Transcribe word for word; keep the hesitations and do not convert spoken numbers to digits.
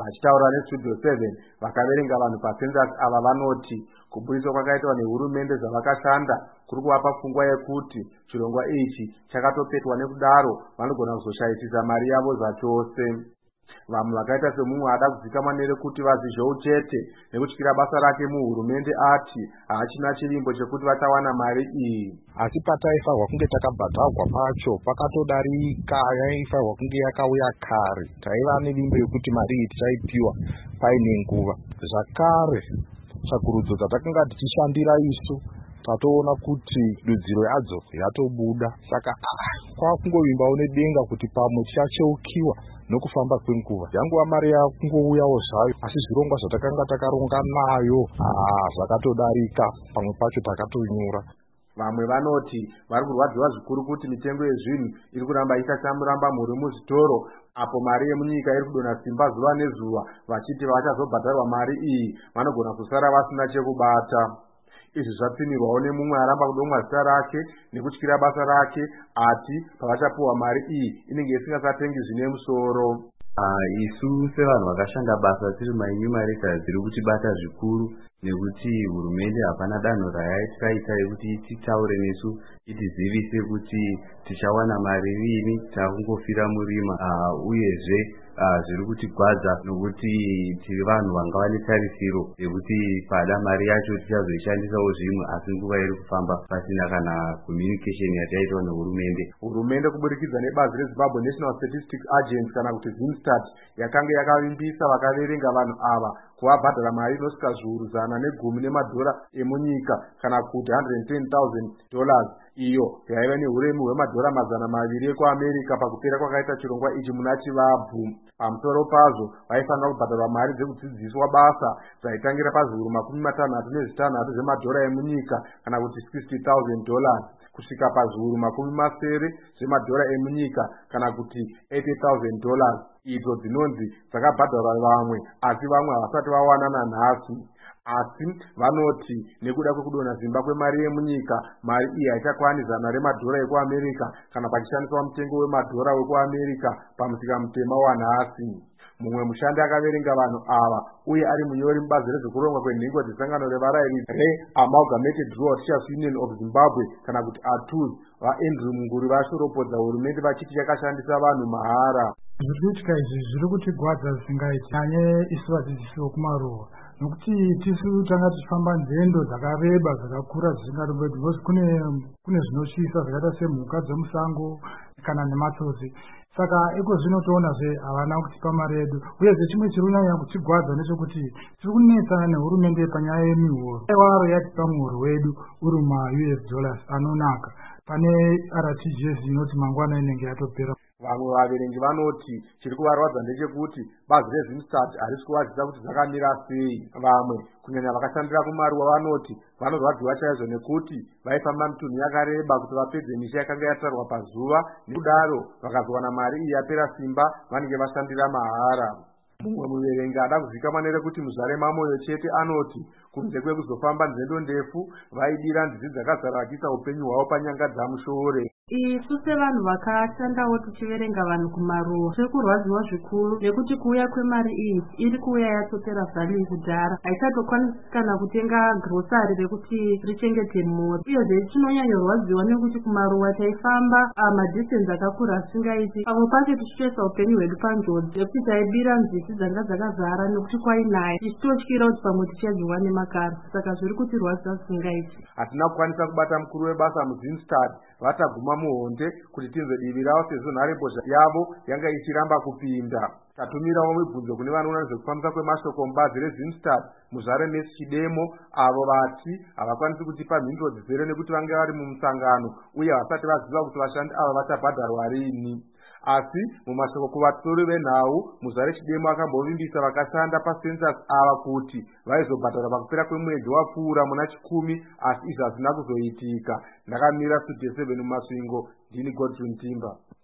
Vachitaura nestudio seven vakaverenga vanhu pacensus ava vanoti kuburiswa kwakaitwa nehurumende zvavakashanda kuri kuvapa pfungwa yekuti chirongwa ichi chakatopetwa nekudaro vanogona kuzoshaisisa mari yavo zvachose. Vamwe vakaita semumwe ada kuzikamwa nerekuti vazvizvou chete nekutyira basa rake muhurumende ati hachina chirimbo chekuti vachawana mari iyi. Asi pataifanirwa kunge takabhadharwa pacho pakatodarika yaifanirwa kunge yakauya kare. Taiva nerimbo yekuti mari iyi tichaipiwa paine nguva. Zvakare tsvakurudzo dzatakanga tichishandira isu tatoona kuti dudziro yadzo yatobuda. Saka ah, kwakungovimbawo nedenga kuti pamwe tichacheukiwa nokufamba kwenguva. Yanguva mari yakungouyawo zvayo, asi zvirongwa zvatakanga takaronga nayo ah, zvakatodarika, pamwe pacho takatonyura. Vamwe vanoti vari kurwadziwa zvikuru kuti mitengo yezvinhu iri kuramba isachamuramba muri muzvitoro, apo mari yemunyika iri kudonha simba zuva nezuva, vachiti vachazobhadharwa mari iyi vanogona kusara vasina chekubata. Izvi zvapfimirwawo nemumwe aramba kudomwa zita rake nekutyira basa rake, ati pavachapuwa mari iyi inenge isingasatengi zvine musoro. Uh, isu sevanhu vakashanda basa tiri mainyumarisa dziri kutibata zvikuru, nekuti hurumende hapana danho rayaitikaita rekuti titaure nesu itizivise kuti tichawana mari rini, takungofira murima. Uh, uyezve uh, zviri kutigwadza nokuti tiri vanhu vanga vane tarisiro yekuti pada mari yacho tichazoishandisawo zvimwe, asi nguva iri kufamba pasina kana communication yataitwa nehurumende. Hurumende kuburikidza nebazi reZimbabwe National Statistics Agency kana kuti ZimStat yakanga yakavimbisa vakaverenga vanhu ava kuvabhadhara mari inosvika zviuru zana negumi nemadhora emunyika kana kuti one hundred ten thousand dollars, iyo yaiva neuremu hwemadhora mazana maviri ekuAmerika pakupera kwakaita chirongwa ichi muna Chivabvu. Pamusoro pazvo vaifanira kubhadharwa mari dzekudzidziswa basa dzaitangira pazviuru makumi matanhatu nezvitanhatu zvemadhora emunyika kana kuti sixty thousand dollars kusvika pazviuru makumi masere zvemadhora emunyika kana kuti eighty thousand dollars, idzo dzinonzi dzakabhadharwa vamwe asi vamwe havasati vawana nanhasi. Asi vanoti nekuda kwekudonha simba kwemari yemunyika, mari iyi haichakwani zana remadhora ekuAmerika kana pachishandiswa mutengo wemadhora wekuAmerika pamusika mutema wanhasi. Mumwe mushandi akaverenga vanhu ava uye ari munyori mubazi rezvekurongwa kwenhengo dzesangano revarayiri re-Amalgamated Rural Teachers Union of Zimbabwe kana kuti A T U Z, vaAndrew Munguri vashoropodza hurumende vachiti yakashandisa vanhu mahara. Zviri kuitika izvi zviri kutigwadza zvisingaiti nyanye isu vadzidzisi vokumaruwa, nokuti tisu tanga tichifamba nzendo dzakareba dzakakura zvisingaremerwi, because kune kune zvinotyisa zvakaita semhuka dzemusango kana nematsotsi. Saka iko zvino toonazve havana kutipa mari yedu, uyezve chimwe chiri kunyanya kutigwadza ndechekuti tiri kunetsana nehurumende panyaya yemihoro. Waro yatipa muhoro wedu uri ma-U S dollars anonaka pane R T G S inoti mangwana inenge yatopera. Vamwe vaverengi vanoti chiri kuvarwadza ndechekuti bazi reZimStat harisi kuvadzisa kuti zvakamira sei. Vamwe kunyanya vakashandira kumaruwa vanoti vanorwadziwa chaizvo nekuti vaifamba mitunhu yakareba kuti vapedze misha yakanga yatarwa pazuva, nekudaro vakazowana mari iyi yapera simba vanenge vashandira mahara. Mumwe muverengi ada kuzikamwa nerekuti Muzvare Mamoyo chete anoti kunze kwekuzofamba nzendo ndefu vaidira nzizi dzakazarakisa upenyu hwavo panyanga dzamushore. Isu sevanhu vakashandawo tichiverenga vanhu kumaruwa tiri kurwadziwa zvikuru nekuti kuuya kwemari iyi iri kuuya yatopera vhaliyu kudhara, haichatokwanisi kana kutenga grosari rekuti richengete mhuri. Uyezve tinonyanyorwadziwa nekuti kumaruwa taifamba madhistensi akakura asingaiti, pamwe pacho tichitoisa upenyu hwedu panjodzi yekuti taibira nzizi dzanga dzakazara nekuti kwainaya tichitotyira kuti pamwe tichadyiwa nemakara. Saka zviri kutirwadzisa zvisingaiti. Hatina kukwanisa kubata mukuru webasa muZimStat vataguma muhonde kuti tinzwe divi ravo sezvo nharembozha yavo yanga ichiramba kupinda. Tatumirawo mibvunzo kune vanoona nezvekufambisa kwemashoko mubazi reZimStat Muzvare Messi Chidemo, avo vati havakwanisi kutipa mhinduro dzizere nekuti vange vari mumusangano uye havasati vaziva kuti vashandi ava vachabhadharwa rini. Asi mumashoko kuvatori venhau, Muzvare Chidemo akambovimbisa vakashanda pacensus ava kuti vaizobhadharwa pakupera kwemwedzi wapfuura muna chikumi, asi izvi hazvina kuzoitika. Ndakamira Studio seven mumasvingo, ndini Godwin Timber.